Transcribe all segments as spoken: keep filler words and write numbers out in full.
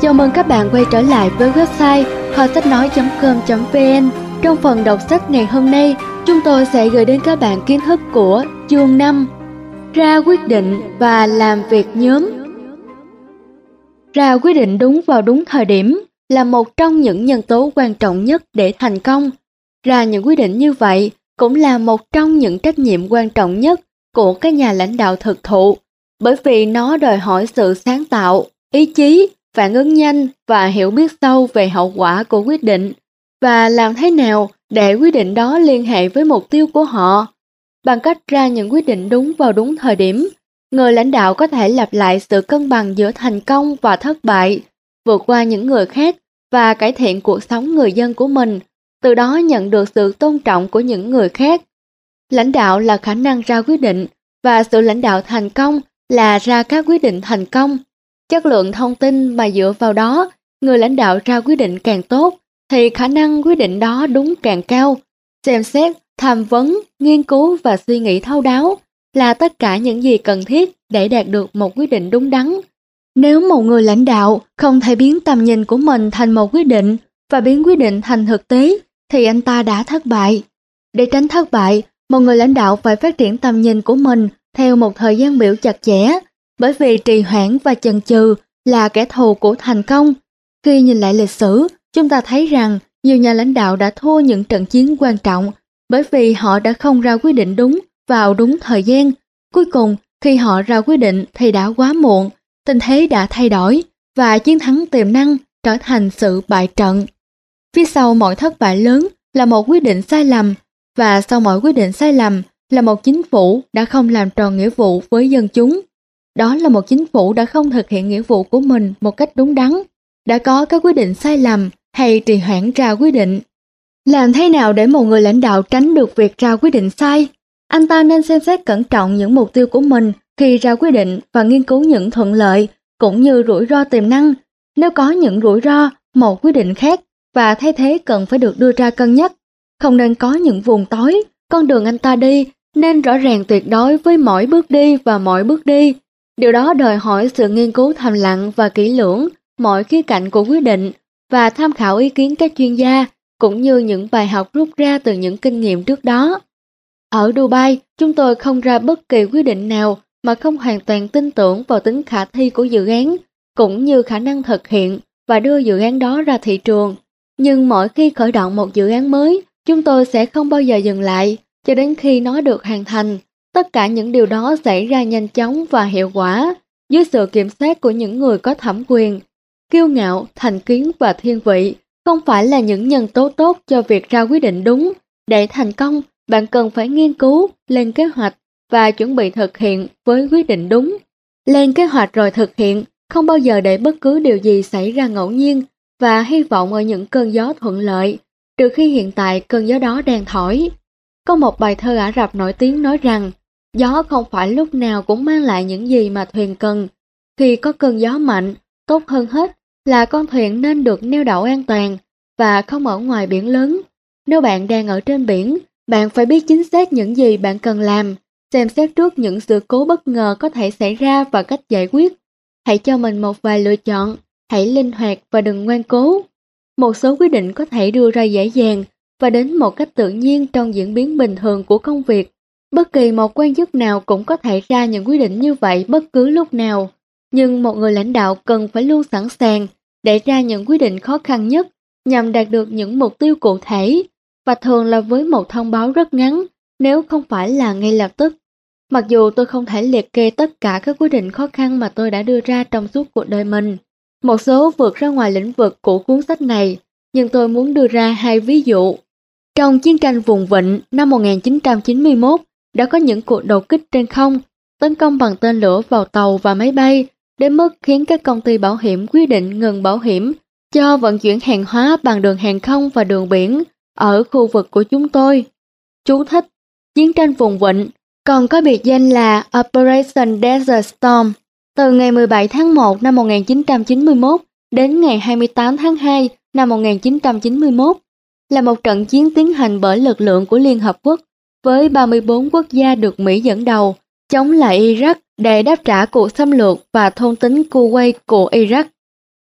Chào mừng các bạn quay trở lại với website kho sách nói chấm com chấm vn. Trong phần đọc sách ngày hôm nay, chúng tôi sẽ gửi đến các bạn kiến thức của chương năm, ra quyết định và làm việc nhóm. Ra quyết định đúng vào đúng thời điểm là một trong những nhân tố quan trọng nhất để thành công. Ra những quyết định như vậy cũng là một trong những trách nhiệm quan trọng nhất của các nhà lãnh đạo thực thụ, bởi vì nó đòi hỏi sự sáng tạo, ý chí, phản ứng nhanh và hiểu biết sâu về hậu quả của quyết định và làm thế nào để quyết định đó liên hệ với mục tiêu của họ. Bằng cách ra những quyết định đúng vào đúng thời điểm, người lãnh đạo có thể lặp lại sự cân bằng giữa thành công và thất bại, vượt qua những người khác và cải thiện cuộc sống người dân của mình, từ đó nhận được sự tôn trọng của những người khác. Lãnh đạo là khả năng ra quyết định, và sự lãnh đạo thành công là ra các quyết định thành công. Chất lượng thông tin mà dựa vào đó, người lãnh đạo ra quyết định càng tốt, thì khả năng quyết định đó đúng càng cao. Xem xét, tham vấn, nghiên cứu và suy nghĩ thấu đáo là tất cả những gì cần thiết để đạt được một quyết định đúng đắn. Nếu một người lãnh đạo không thể biến tầm nhìn của mình thành một quyết định và biến quyết định thành thực tế, thì anh ta đã thất bại. Để tránh thất bại, một người lãnh đạo phải phát triển tầm nhìn của mình theo một thời gian biểu chặt chẽ, bởi vì trì hoãn và chần chừ là kẻ thù của thành công. Khi nhìn lại lịch sử, chúng ta thấy rằng nhiều nhà lãnh đạo đã thua những trận chiến quan trọng bởi vì họ đã không ra quyết định đúng vào đúng thời gian. Cuối cùng, khi họ ra quyết định thì đã quá muộn, tình thế đã thay đổi và chiến thắng tiềm năng trở thành sự bại trận. Phía sau mọi thất bại lớn là một quyết định sai lầm, và sau mỗi quyết định sai lầm là một chính phủ đã không làm tròn nghĩa vụ với dân chúng. Đó là một chính phủ đã không thực hiện nghĩa vụ của mình một cách đúng đắn, đã có các quyết định sai lầm hay trì hoãn ra quyết định. Làm thế nào để một người lãnh đạo tránh được việc ra quyết định sai? Anh ta nên xem xét cẩn trọng những mục tiêu của mình khi ra quyết định và nghiên cứu những thuận lợi cũng như rủi ro tiềm năng. Nếu có những rủi ro, một quyết định khác và thay thế cần phải được đưa ra cân nhắc. Không nên có những vùng tối, con đường anh ta đi nên rõ ràng tuyệt đối với mỗi bước đi và mỗi bước đi. Điều đó đòi hỏi sự nghiên cứu thầm lặng và kỹ lưỡng mọi khía cạnh của quyết định và tham khảo ý kiến các chuyên gia cũng như những bài học rút ra từ những kinh nghiệm trước đó. Ở Dubai, chúng tôi không ra bất kỳ quyết định nào mà không hoàn toàn tin tưởng vào tính khả thi của dự án cũng như khả năng thực hiện và đưa dự án đó ra thị trường. Nhưng mỗi khi khởi động một dự án mới, chúng tôi sẽ không bao giờ dừng lại cho đến khi nó được hoàn thành. Tất cả những điều đó xảy ra nhanh chóng và hiệu quả dưới sự kiểm soát của những người có thẩm quyền. Kiêu ngạo, thành kiến và thiên vị không phải là những nhân tố tốt cho việc ra quyết định đúng. Để thành công, bạn cần phải nghiên cứu, lên kế hoạch và chuẩn bị thực hiện với quyết định đúng. Lên kế hoạch rồi thực hiện, không bao giờ để bất cứ điều gì xảy ra ngẫu nhiên và hy vọng ở những cơn gió thuận lợi, trừ khi hiện tại cơn gió đó đang thổi. Có một bài thơ Ả Rập nổi tiếng nói rằng, gió không phải lúc nào cũng mang lại những gì mà thuyền cần. Khi có cơn gió mạnh, tốt hơn hết là con thuyền nên được neo đậu an toàn và không ở ngoài biển lớn. Nếu bạn đang ở trên biển, bạn phải biết chính xác những gì bạn cần làm, xem xét trước những sự cố bất ngờ có thể xảy ra và cách giải quyết. Hãy cho mình một vài lựa chọn, hãy linh hoạt và đừng ngoan cố. Một số quyết định có thể đưa ra dễ dàng và đến một cách tự nhiên trong diễn biến bình thường của công việc. Bất kỳ một quan chức nào cũng có thể ra những quyết định như vậy bất cứ lúc nào. Nhưng một người lãnh đạo cần phải luôn sẵn sàng để ra những quyết định khó khăn nhất nhằm đạt được những mục tiêu cụ thể, và thường là với một thông báo rất ngắn, nếu không phải là ngay lập tức. Mặc dù tôi không thể liệt kê tất cả các quyết định khó khăn mà tôi đã đưa ra trong suốt cuộc đời mình, một số vượt ra ngoài lĩnh vực của cuốn sách này, nhưng tôi muốn đưa ra hai ví dụ. Trong chiến tranh vùng Vịnh năm một nghìn chín trăm chín mươi mốt, đã có những cuộc đột kích trên không, tấn công bằng tên lửa vào tàu và máy bay, đến mức khiến các công ty bảo hiểm quyết định ngừng bảo hiểm cho vận chuyển hàng hóa bằng đường hàng không và đường biển ở khu vực của chúng tôi. Chú thích: chiến tranh vùng Vịnh còn có biệt danh là Operation Desert Storm, từ ngày mười bảy tháng một năm một nghìn chín trăm chín mươi mốt đến ngày hai mươi tám tháng hai năm một nghìn chín trăm chín mươi mốt, là một trận chiến tiến hành bởi lực lượng của Liên Hợp Quốc với ba mươi bốn quốc gia được Mỹ dẫn đầu chống lại Iraq để đáp trả cuộc xâm lược và thôn tính Kuwait của Iraq.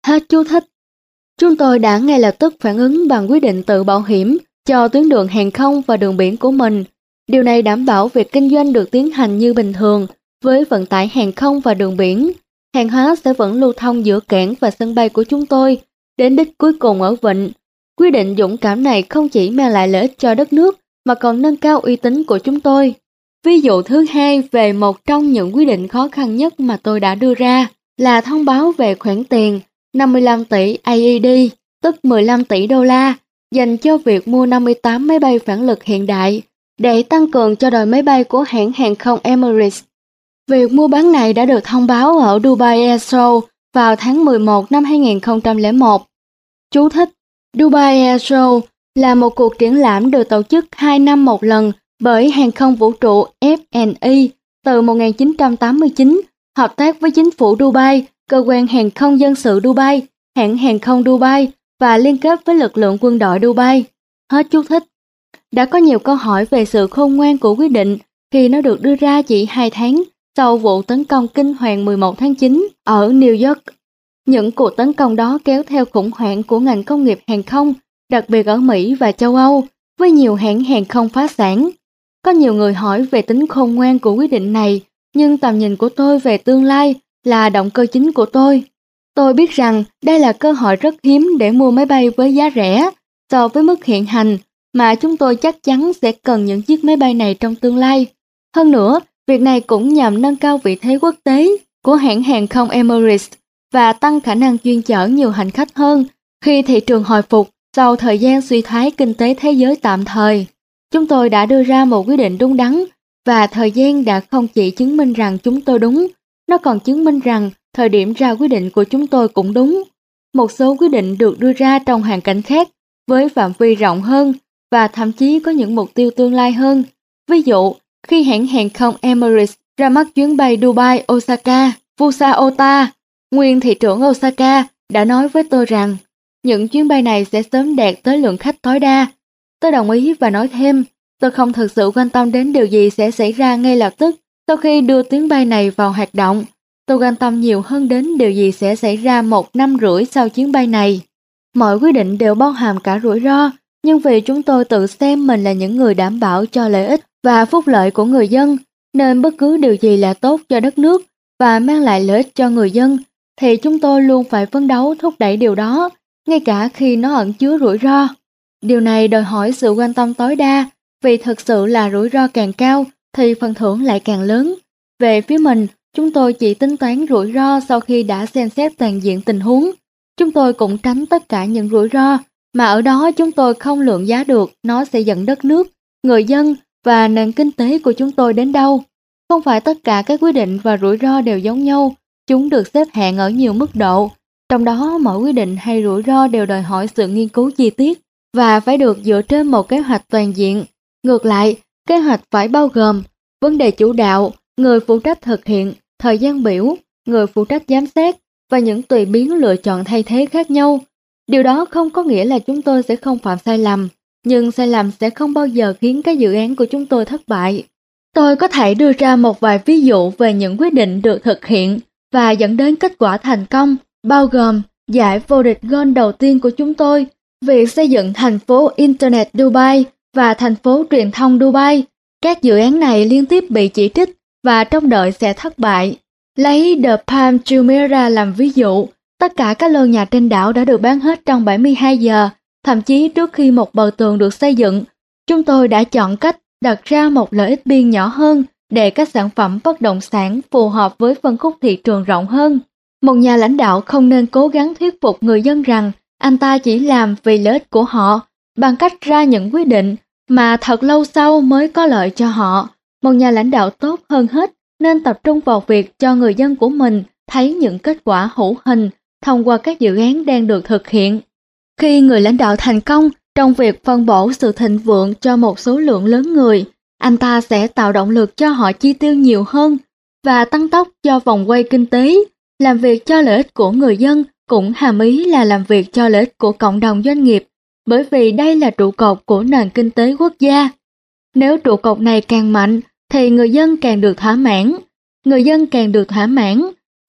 Hết chú thích. Chúng tôi đã ngay lập tức phản ứng bằng quyết định tự bảo hiểm cho tuyến đường hàng không và đường biển của mình. Điều này đảm bảo việc kinh doanh được tiến hành như bình thường với vận tải hàng không và đường biển. Hàng hóa sẽ vẫn lưu thông giữa cảng và sân bay của chúng tôi, đến đích cuối cùng ở Vịnh. Quyết định dũng cảm này không chỉ mang lại lợi ích cho đất nước, mà còn nâng cao uy tín của chúng tôi. Ví dụ thứ hai về một trong những quyết định khó khăn nhất mà tôi đã đưa ra là thông báo về khoản tiền năm mươi lăm tỷ a e đê, tức mười lăm tỷ đô la, dành cho việc mua năm mươi tám máy bay phản lực hiện đại để tăng cường cho đội máy bay của hãng hàng không Emirates. Việc mua bán này đã được thông báo ở Dubai Air Show vào tháng mười một năm hai nghìn không trăm lẻ một. Chú thích: Dubai Air Show là một cuộc triển lãm được tổ chức hai năm một lần bởi hàng không vũ trụ F and E từ một nghìn chín trăm tám mươi chín, hợp tác với chính phủ Dubai, cơ quan hàng không dân sự Dubai, hãng hàng không Dubai và liên kết với lực lượng quân đội Dubai. Hết chú thích. Đã có nhiều câu hỏi về sự khôn ngoan của quyết định khi nó được đưa ra chỉ hai tháng sau vụ tấn công kinh hoàng mười một tháng chín ở New York. Những cuộc tấn công đó kéo theo khủng hoảng của ngành công nghiệp hàng không, đặc biệt ở Mỹ và châu Âu, với nhiều hãng hàng không phá sản. Có nhiều người hỏi về tính khôn ngoan của quyết định này, nhưng tầm nhìn của tôi về tương lai là động cơ chính của tôi. Tôi biết rằng đây là cơ hội rất hiếm để mua máy bay với giá rẻ so với mức hiện hành, mà chúng tôi chắc chắn sẽ cần những chiếc máy bay này trong tương lai. Hơn nữa, việc này cũng nhằm nâng cao vị thế quốc tế của hãng hàng không Emirates và tăng khả năng chuyên chở nhiều hành khách hơn khi thị trường hồi phục sau thời gian suy thoái kinh tế thế giới tạm thời. Chúng tôi đã đưa ra một quyết định đúng đắn, và thời gian đã không chỉ chứng minh rằng chúng tôi đúng, nó còn chứng minh rằng thời điểm ra quyết định của chúng tôi cũng đúng. Một số quyết định được đưa ra trong hoàn cảnh khác, với phạm vi rộng hơn và thậm chí có những mục tiêu tương lai hơn. Ví dụ, khi hãng hàng không Emirates ra mắt chuyến bay Dubai Osaka, Fusa Ota, nguyên thị trưởng Osaka đã nói với tôi rằng những chuyến bay này sẽ sớm đạt tới lượng khách tối đa. Tôi đồng ý và nói thêm, tôi không thực sự quan tâm đến điều gì sẽ xảy ra ngay lập tức sau khi đưa chuyến bay này vào hoạt động. Tôi quan tâm nhiều hơn đến điều gì sẽ xảy ra một năm rưỡi sau chuyến bay này. Mọi quyết định đều bao hàm cả rủi ro, nhưng vì chúng tôi tự xem mình là những người đảm bảo cho lợi ích và phúc lợi của người dân, nên bất cứ điều gì là tốt cho đất nước và mang lại lợi ích cho người dân, thì chúng tôi luôn phải phấn đấu thúc đẩy điều đó, ngay cả khi nó ẩn chứa rủi ro. Điều này đòi hỏi sự quan tâm tối đa, vì thực sự là rủi ro càng cao thì phần thưởng lại càng lớn. Về phía mình, chúng tôi chỉ tính toán rủi ro sau khi đã xem xét toàn diện tình huống. Chúng tôi cũng tránh tất cả những rủi ro mà ở đó chúng tôi không lượng giá được nó sẽ dẫn đất nước, người dân và nền kinh tế của chúng tôi đến đâu. Không phải tất cả các quyết định và rủi ro đều giống nhau, chúng được xếp hạng ở nhiều mức độ. Trong đó, mỗi quyết định hay rủi ro đều đòi hỏi sự nghiên cứu chi tiết và phải được dựa trên một kế hoạch toàn diện. Ngược lại, kế hoạch phải bao gồm vấn đề chủ đạo, người phụ trách thực hiện, thời gian biểu, người phụ trách giám sát và những tùy biến lựa chọn thay thế khác nhau. Điều đó không có nghĩa là chúng tôi sẽ không phạm sai lầm, nhưng sai lầm sẽ không bao giờ khiến các dự án của chúng tôi thất bại. Tôi có thể đưa ra một vài ví dụ về những quyết định được thực hiện và dẫn đến kết quả thành công, bao gồm giải vô địch golf đầu tiên của chúng tôi, việc xây dựng thành phố Internet Dubai và thành phố truyền thông Dubai. Các dự án này liên tiếp bị chỉ trích và trông đợi sẽ thất bại. Lấy The Palm Jumeirah làm ví dụ, tất cả các lô nhà trên đảo đã được bán hết trong bảy mươi hai giờ, thậm chí trước khi một bờ tường được xây dựng. Chúng tôi đã chọn cách đặt ra một lợi ích biên nhỏ hơn để các sản phẩm bất động sản phù hợp với phân khúc thị trường rộng hơn. Một nhà lãnh đạo không nên cố gắng thuyết phục người dân rằng anh ta chỉ làm vì lợi ích của họ bằng cách ra những quyết định mà thật lâu sau mới có lợi cho họ. Một nhà lãnh đạo tốt hơn hết nên tập trung vào việc cho người dân của mình thấy những kết quả hữu hình thông qua các dự án đang được thực hiện. Khi người lãnh đạo thành công trong việc phân bổ sự thịnh vượng cho một số lượng lớn người, anh ta sẽ tạo động lực cho họ chi tiêu nhiều hơn và tăng tốc cho vòng quay kinh tế. Làm việc cho lợi ích của người dân cũng hàm ý là làm việc cho lợi ích của cộng đồng doanh nghiệp, bởi vì đây là trụ cột của nền kinh tế quốc gia. Nếu trụ cột này càng mạnh, thì người dân càng được thỏa mãn. Người dân càng được thỏa mãn,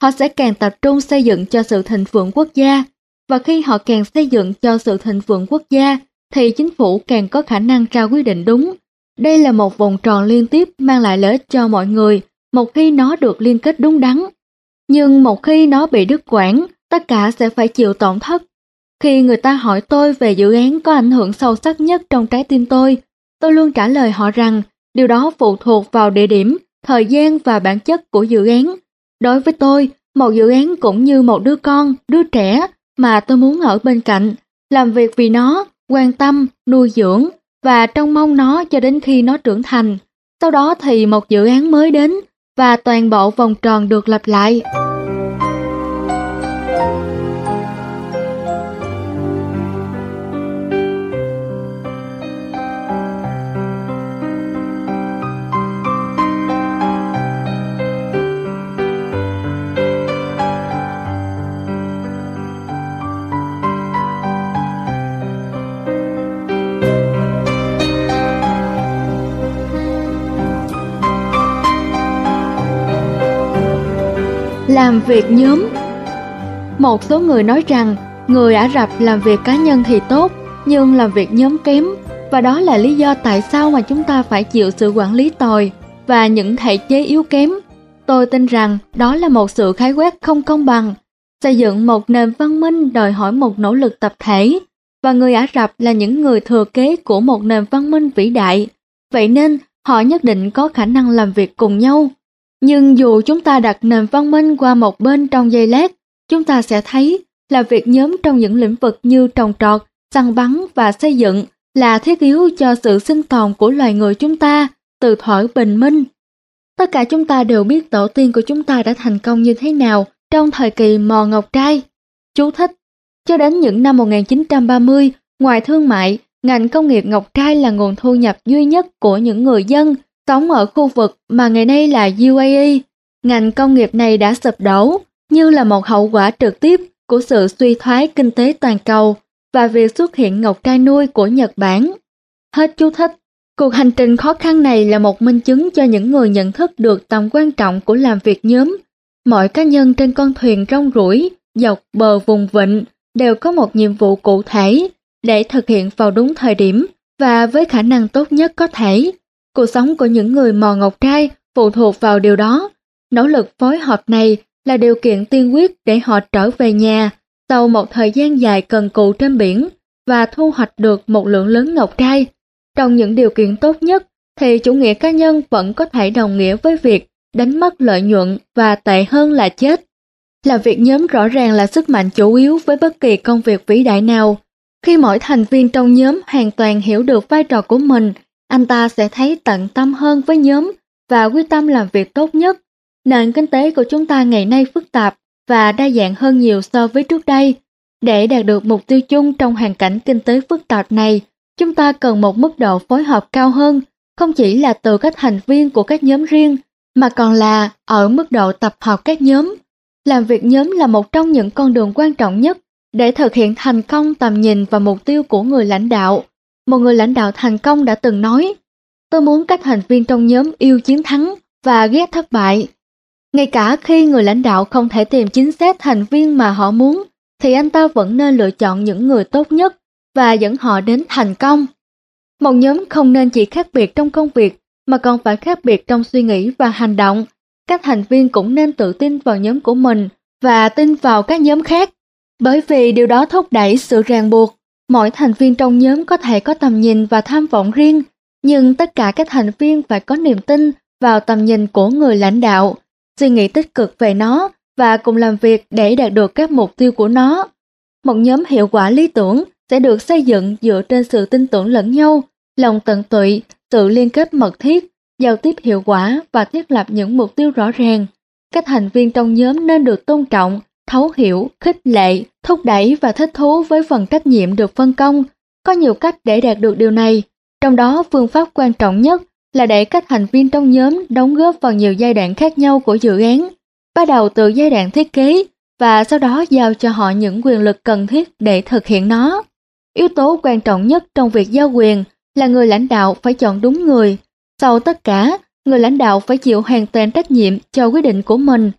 họ sẽ càng tập trung xây dựng cho sự thịnh vượng quốc gia. Và khi họ càng xây dựng cho sự thịnh vượng quốc gia, thì chính phủ càng có khả năng ra quyết định đúng. Đây là một vòng tròn liên tiếp mang lại lợi ích cho mọi người, một khi nó được liên kết đúng đắn. Nhưng một khi nó bị đứt quãng, tất cả sẽ phải chịu tổn thất. Khi người ta hỏi tôi về dự án có ảnh hưởng sâu sắc nhất trong trái tim tôi, tôi luôn trả lời họ rằng điều đó phụ thuộc vào địa điểm, thời gian và bản chất của dự án. Đối với tôi, một dự án cũng như một đứa con, đứa trẻ mà tôi muốn ở bên cạnh, làm việc vì nó, quan tâm, nuôi dưỡng và trông mong nó cho đến khi nó trưởng thành. Sau đó thì một dự án mới đến và toàn bộ vòng tròn được lặp lại. Làm việc nhóm. Một số người nói rằng người Ả Rập làm việc cá nhân thì tốt, nhưng làm việc nhóm kém, và đó là lý do tại sao mà chúng ta phải chịu sự quản lý tồi và những thể chế yếu kém. Tôi tin rằng đó là một sự khái quát không công bằng. Xây dựng một nền văn minh đòi hỏi một nỗ lực tập thể, và người Ả Rập là những người thừa kế của một nền văn minh vĩ đại. Vậy nên họ nhất định có khả năng làm việc cùng nhau. Nhưng dù chúng ta đặt nền văn minh qua một bên trong giây lát, chúng ta sẽ thấy là việc nhóm trong những lĩnh vực như trồng trọt, săn bắn và xây dựng là thiết yếu cho sự sinh tồn của loài người chúng ta từ thuở bình minh. Tất cả chúng ta đều biết tổ tiên của chúng ta đã thành công như thế nào trong thời kỳ mò ngọc trai. Chú thích: cho đến những năm một nghìn chín trăm ba mươi, ngoài thương mại, ngành công nghiệp ngọc trai là nguồn thu nhập duy nhất của những người dân sống ở khu vực mà ngày nay là u a e. Ngành công nghiệp này đã sụp đổ như là một hậu quả trực tiếp của sự suy thoái kinh tế toàn cầu và việc xuất hiện ngọc trai nuôi của Nhật Bản. Hết chú thích. Cuộc hành trình khó khăn này là một minh chứng cho những người nhận thức được tầm quan trọng của làm việc nhóm. Mọi cá nhân trên con thuyền rong ruổi dọc bờ vùng vịnh đều có một nhiệm vụ cụ thể để thực hiện vào đúng thời điểm và với khả năng tốt nhất có thể. Cuộc sống của những người mò ngọc trai phụ thuộc vào điều đó. Nỗ lực phối hợp này là điều kiện tiên quyết để họ trở về nhà sau một thời gian dài cần cù trên biển và thu hoạch được một lượng lớn ngọc trai. Trong những điều kiện tốt nhất thì chủ nghĩa cá nhân vẫn có thể đồng nghĩa với việc đánh mất lợi nhuận và tệ hơn là chết. Làm việc nhóm rõ ràng là sức mạnh chủ yếu với bất kỳ công việc vĩ đại nào. Khi mỗi thành viên trong nhóm hoàn toàn hiểu được vai trò của mình, anh ta sẽ thấy tận tâm hơn với nhóm và quyết tâm làm việc tốt nhất. Nền kinh tế của chúng ta ngày nay phức tạp và đa dạng hơn nhiều so với trước đây. Để đạt được mục tiêu chung trong hoàn cảnh kinh tế phức tạp này, chúng ta cần một mức độ phối hợp cao hơn, không chỉ là từ các thành viên của các nhóm riêng, mà còn là ở mức độ tập hợp các nhóm. Làm việc nhóm là một trong những con đường quan trọng nhất để thực hiện thành công tầm nhìn và mục tiêu của người lãnh đạo. Một người lãnh đạo thành công đã từng nói, tôi muốn các thành viên trong nhóm yêu chiến thắng và ghét thất bại. Ngay cả khi người lãnh đạo không thể tìm chính xác thành viên mà họ muốn, thì anh ta vẫn nên lựa chọn những người tốt nhất và dẫn họ đến thành công. Một nhóm không nên chỉ khác biệt trong công việc, mà còn phải khác biệt trong suy nghĩ và hành động. Các thành viên cũng nên tự tin vào nhóm của mình và tin vào các nhóm khác, bởi vì điều đó thúc đẩy sự ràng buộc. Mỗi thành viên trong nhóm có thể có tầm nhìn và tham vọng riêng, nhưng tất cả các thành viên phải có niềm tin vào tầm nhìn của người lãnh đạo, suy nghĩ tích cực về nó và cùng làm việc để đạt được các mục tiêu của nó. Một nhóm hiệu quả lý tưởng sẽ được xây dựng dựa trên sự tin tưởng lẫn nhau, lòng tận tụy, sự liên kết mật thiết, giao tiếp hiệu quả và thiết lập những mục tiêu rõ ràng. Các thành viên trong nhóm nên được tôn trọng, thấu hiểu, khích lệ, thúc đẩy và thích thú với phần trách nhiệm được phân công. Có nhiều cách để đạt được điều này, trong đó phương pháp quan trọng nhất là để các thành viên trong nhóm đóng góp vào nhiều giai đoạn khác nhau của dự án, bắt đầu từ giai đoạn thiết kế và sau đó giao cho họ những quyền lực cần thiết để thực hiện nó. Yếu tố quan trọng nhất trong việc giao quyền là người lãnh đạo phải chọn đúng người. Sau tất cả, người lãnh đạo phải chịu hoàn toàn trách nhiệm cho quyết định của mình.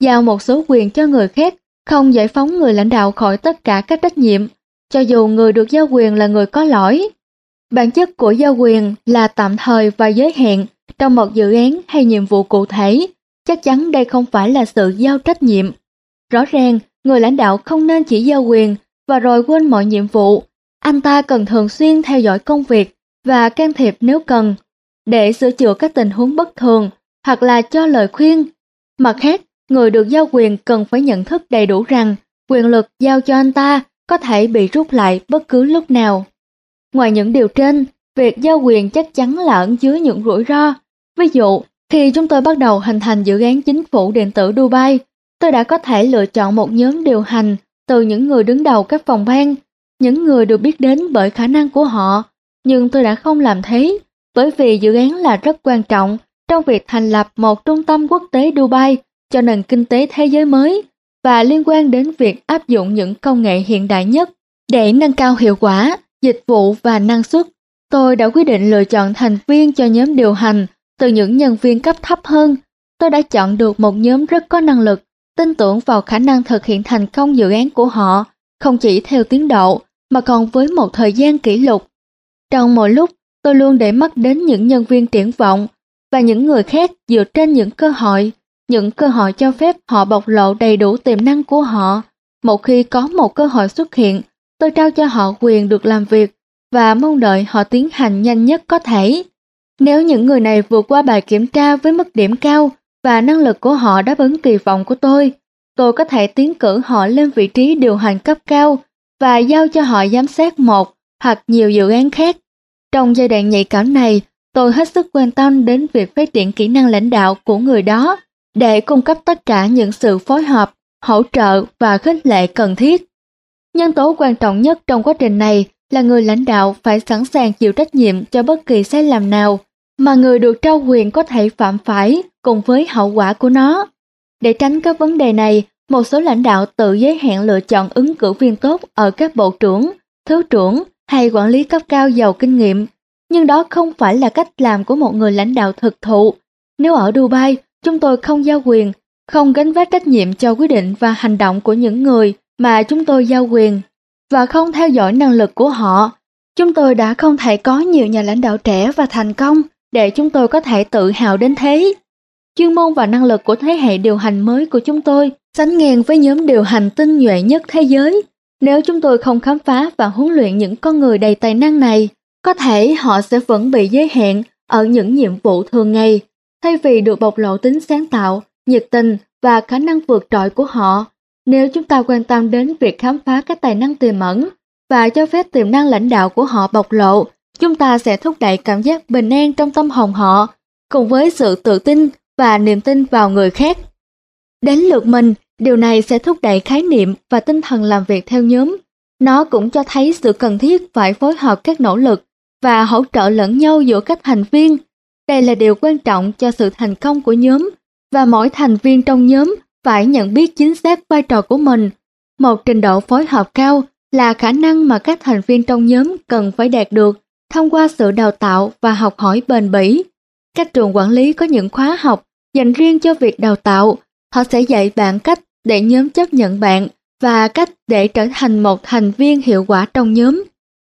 giao một số quyền cho người khác, không giải phóng người lãnh đạo khỏi tất cả các trách nhiệm, cho dù người được giao quyền là người có lỗi. Bản chất của giao quyền là tạm thời và giới hạn trong một dự án hay nhiệm vụ cụ thể. Chắc chắn đây không phải là sự giao trách nhiệm. Rõ ràng, người lãnh đạo không nên chỉ giao quyền và rồi quên mọi nhiệm vụ. Anh ta cần thường xuyên theo dõi công việc và can thiệp nếu cần, để sửa chữa các tình huống bất thường hoặc là cho lời khuyên. Mặt khác, người được giao quyền cần phải nhận thức đầy đủ rằng quyền lực giao cho anh ta có thể bị rút lại bất cứ lúc nào. Ngoài những điều trên, việc giao quyền chắc chắn là ẩn chứa những rủi ro. Ví dụ, khi chúng tôi bắt đầu hình thành dự án chính phủ điện tử Dubai, tôi đã có thể lựa chọn một nhóm điều hành từ những người đứng đầu các phòng ban, những người được biết đến bởi khả năng của họ. Nhưng tôi đã không làm thế, bởi vì dự án là rất quan trọng trong việc thành lập một trung tâm quốc tế Dubai cho nền kinh tế thế giới mới và liên quan đến việc áp dụng những công nghệ hiện đại nhất để nâng cao hiệu quả, dịch vụ và năng suất. Tôi đã quyết định lựa chọn thành viên cho nhóm điều hành từ những nhân viên cấp thấp hơn. Tôi đã chọn được một nhóm rất có năng lực, tin tưởng vào khả năng thực hiện thành công dự án của họ, không chỉ theo tiến độ mà còn với một thời gian kỷ lục. Trong mọi lúc, tôi luôn để mắt đến những nhân viên triển vọng và những người khác dựa trên những cơ hội, những cơ hội cho phép họ bộc lộ đầy đủ tiềm năng của họ. Một khi có một cơ hội xuất hiện, tôi trao cho họ quyền được làm việc và mong đợi họ tiến hành nhanh nhất có thể. Nếu những người này vượt qua bài kiểm tra với mức điểm cao và năng lực của họ đáp ứng kỳ vọng của tôi, tôi có thể tiến cử họ lên vị trí điều hành cấp cao và giao cho họ giám sát một hoặc nhiều dự án khác. Trong giai đoạn nhạy cảm này, tôi hết sức quan tâm đến việc phát triển kỹ năng lãnh đạo của người đó để cung cấp tất cả những sự phối hợp, hỗ trợ và khích lệ cần thiết. Nhân tố quan trọng nhất trong quá trình này là người lãnh đạo phải sẵn sàng chịu trách nhiệm cho bất kỳ sai lầm nào mà người được trao quyền có thể phạm phải cùng với hậu quả của nó. Để tránh các vấn đề này, một số lãnh đạo tự giới hạn lựa chọn ứng cử viên tốt ở các bộ trưởng, thứ trưởng hay quản lý cấp cao giàu kinh nghiệm. Nhưng đó không phải là cách làm của một người lãnh đạo thực thụ. Nếu ở Dubai, chúng tôi không giao quyền, không gánh vác trách nhiệm cho quyết định và hành động của những người mà chúng tôi giao quyền, và không theo dõi năng lực của họ, chúng tôi đã không thể có nhiều nhà lãnh đạo trẻ và thành công để chúng tôi có thể tự hào đến thế. Chuyên môn và năng lực của thế hệ điều hành mới của chúng tôi sánh ngang với nhóm điều hành tinh nhuệ nhất thế giới. Nếu chúng tôi không khám phá và huấn luyện những con người đầy tài năng này, có thể họ sẽ vẫn bị giới hạn ở những nhiệm vụ thường ngày, thay vì được bộc lộ tính sáng tạo, nhiệt tình và khả năng vượt trội của họ. Nếu chúng ta quan tâm đến việc khám phá các tài năng tiềm ẩn và cho phép tiềm năng lãnh đạo của họ bộc lộ, chúng ta sẽ thúc đẩy cảm giác bình an trong tâm hồn họ, cùng với sự tự tin và niềm tin vào người khác. Đến lượt mình, điều này sẽ thúc đẩy khái niệm và tinh thần làm việc theo nhóm. Nó cũng cho thấy sự cần thiết phải phối hợp các nỗ lực và hỗ trợ lẫn nhau giữa các thành viên. Đây là điều quan trọng cho sự thành công của nhóm, và mỗi thành viên trong nhóm phải nhận biết chính xác vai trò của mình. Một trình độ phối hợp cao là khả năng mà các thành viên trong nhóm cần phải đạt được thông qua sự đào tạo và học hỏi bền bỉ. Các trường quản lý có những khóa học dành riêng cho việc đào tạo. Họ sẽ dạy bạn cách để nhóm chấp nhận bạn và cách để trở thành một thành viên hiệu quả trong nhóm.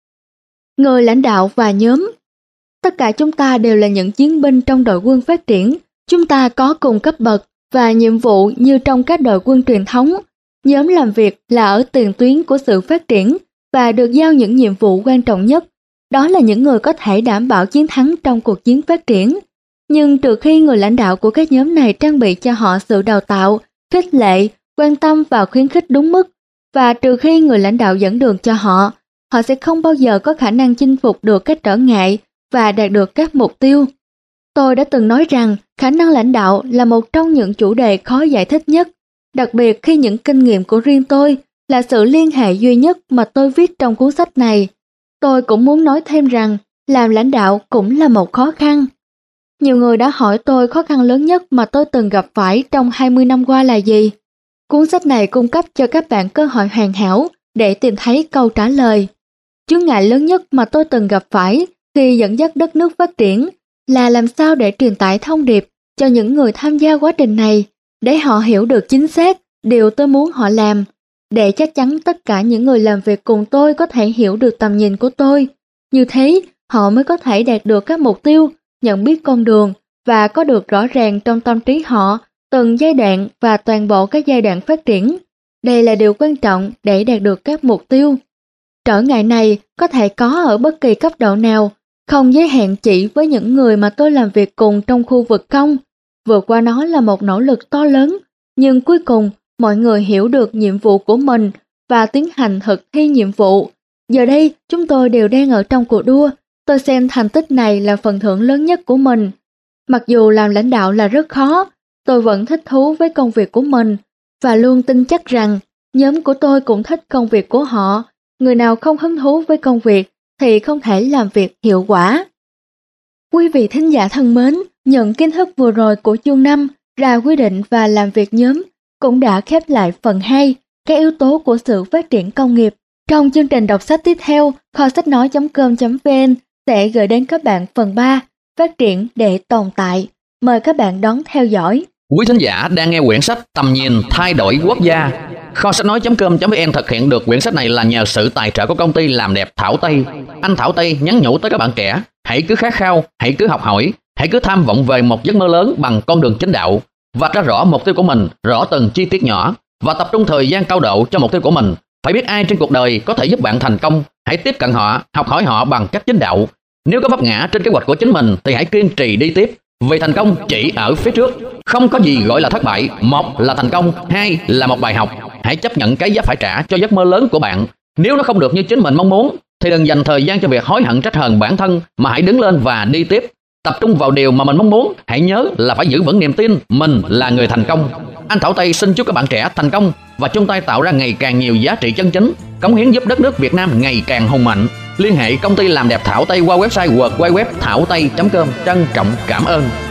Người lãnh đạo và nhóm. Tất cả chúng ta đều là những chiến binh trong đội quân phát triển. Chúng ta có cùng cấp bậc và nhiệm vụ như trong các đội quân truyền thống. Nhóm làm việc là ở tiền tuyến của sự phát triển và được giao những nhiệm vụ quan trọng nhất. Đó là những người có thể đảm bảo chiến thắng trong cuộc chiến phát triển. Nhưng trừ khi người lãnh đạo của các nhóm này trang bị cho họ sự đào tạo, khích lệ, quan tâm và khuyến khích đúng mức, và trừ khi người lãnh đạo dẫn đường cho họ, họ sẽ không bao giờ có khả năng chinh phục được các trở ngại và đạt được các mục tiêu. Tôi đã từng nói rằng khả năng lãnh đạo là một trong những chủ đề khó giải thích nhất, đặc biệt khi những kinh nghiệm của riêng tôi là sự liên hệ duy nhất mà tôi viết trong cuốn sách này. Tôi cũng muốn nói thêm rằng làm lãnh đạo cũng là một khó khăn. Nhiều người đã hỏi tôi khó khăn lớn nhất mà tôi từng gặp phải trong hai mươi năm qua là gì. Cuốn sách này cung cấp cho các bạn cơ hội hoàn hảo để tìm thấy câu trả lời. Chướng ngại lớn nhất mà tôi từng gặp phải khi dẫn dắt đất nước phát triển là làm sao để truyền tải thông điệp cho những người tham gia quá trình này, để họ hiểu được chính xác điều tôi muốn họ làm, để chắc chắn tất cả những người làm việc cùng tôi có thể hiểu được tầm nhìn của tôi. Như thế, họ mới có thể đạt được các mục tiêu, nhận biết con đường và có được rõ ràng trong tâm trí họ từng giai đoạn và toàn bộ các giai đoạn phát triển. Đây là điều quan trọng để đạt được các mục tiêu. Trở ngại này có thể có ở bất kỳ cấp độ nào, không giới hạn chỉ với những người mà tôi làm việc cùng trong khu vực công. Vượt qua nó là một nỗ lực to lớn, nhưng cuối cùng mọi người hiểu được nhiệm vụ của mình và tiến hành thực thi nhiệm vụ. Giờ đây, chúng tôi đều đang ở trong cuộc đua. Tôi xem thành tích này là phần thưởng lớn nhất của mình. Mặc dù làm lãnh đạo là rất khó, tôi vẫn thích thú với công việc của mình và luôn tin chắc rằng nhóm của tôi cũng thích công việc của họ. Người nào không hứng thú với công việc thì không thể làm việc hiệu quả. Quý vị thính giả thân mến, những kiến thức vừa rồi của chương năm ra quy định và làm việc nhóm cũng đã khép lại phần hai, các yếu tố của sự phát triển công nghiệp. Trong chương trình đọc sách tiếp theo, kho sách nói chấm com chấm vn sẽ gửi đến các bạn phần ba, phát triển để tồn tại. Mời các bạn đón theo dõi. Quý thính giả đang nghe quyển sách Tầm nhìn thay đổi quốc gia. Kho sách nói chấm com chấm vn thực hiện được quyển sách này là nhờ sự tài trợ của công ty làm đẹp Thảo Tây. Anh Thảo Tây nhắn nhủ tới các bạn trẻ, hãy cứ khát khao, hãy cứ học hỏi, hãy cứ tham vọng về một giấc mơ lớn bằng con đường chính đạo. Vạch ra rõ mục tiêu của mình, rõ từng chi tiết nhỏ và tập trung thời gian cao độ cho mục tiêu của mình. Phải biết ai trên cuộc đời có thể giúp bạn thành công, hãy tiếp cận họ, học hỏi họ bằng cách chính đạo. Nếu có vấp ngã trên kế hoạch của chính mình thì hãy kiên trì đi tiếp, vì thành công chỉ ở phía trước. Không có gì gọi là thất bại, một là thành công, hai là một bài học. Hãy chấp nhận cái giá phải trả cho giấc mơ lớn của bạn. Nếu nó không được như chính mình mong muốn thì đừng dành thời gian cho việc hối hận trách hờn bản thân, mà hãy đứng lên và đi tiếp. Tập trung vào điều mà mình mong muốn. Hãy nhớ là phải giữ vững niềm tin mình là người thành công. Anh Thảo Tây xin chúc các bạn trẻ thành công và chung tay tạo ra ngày càng nhiều giá trị chân chính, cống hiến giúp đất nước Việt Nam ngày càng hùng mạnh. Liên hệ công ty làm đẹp Thảo Tây qua website w w w chấm thảo tây chấm com. Trân trọng cảm ơn.